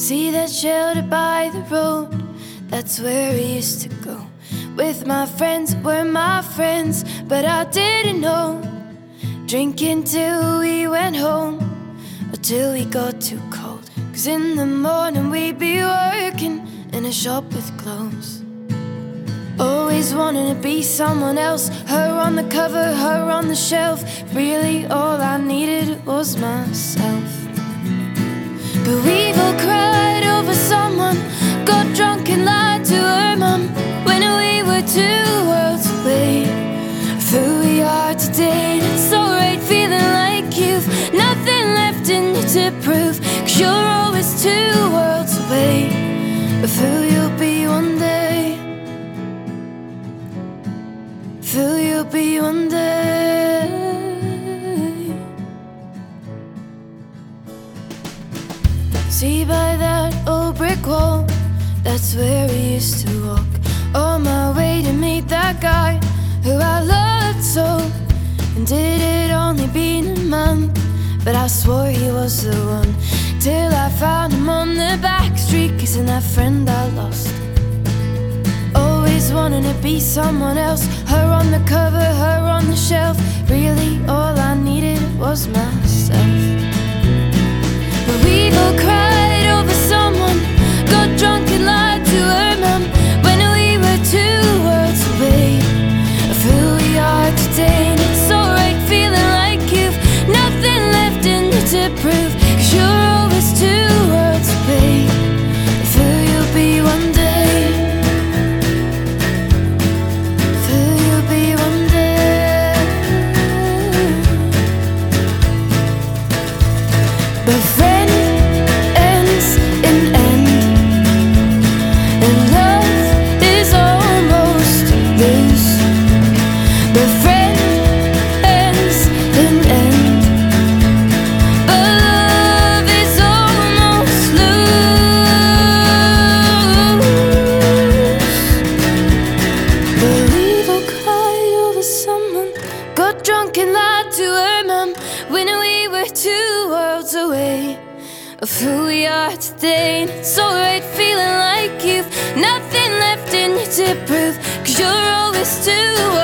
See that shelter by the road, that's where I used to go. With my friends, were my friends, but I didn't know. Drinking till we went home, or till we got too cold. 'Cause in the morning we'd be working in a shop with clothes. Always wanting to be someone else, her on the cover, her on the shelf. Really all I needed was myself. But we've all cried over someone, got drunk and lied to her mum, when we were 2 worlds away. Of who we are today, and it's alright feeling like you've nothing left in you to prove. 'Cause you're always 2 worlds away of who you'll be one day. Of who you'll be one day. See by that old brick wall, that's where we used to walk. On my way to meet that guy who I loved so. And did it only been a month, but I swore he was the one. Till I found him on the back street, kissing that friend I lost. Always wanting to be someone else, her on the cover, her on the shelf. Really all I needed was myself. But we've all cried over someone, got drunk and lied to her mum, when we were 2 worlds away of who we are today. And it's alright feeling like you've nothing left in you to prove. 'Cause you're always 2 worlds away of who you'll be one day. Of who you'll be one day. But drunk and lied to her mum, when we were 2 worlds away of who we are today. And it's alright feeling like you've nothing left in you to prove. 'Cause you're always 2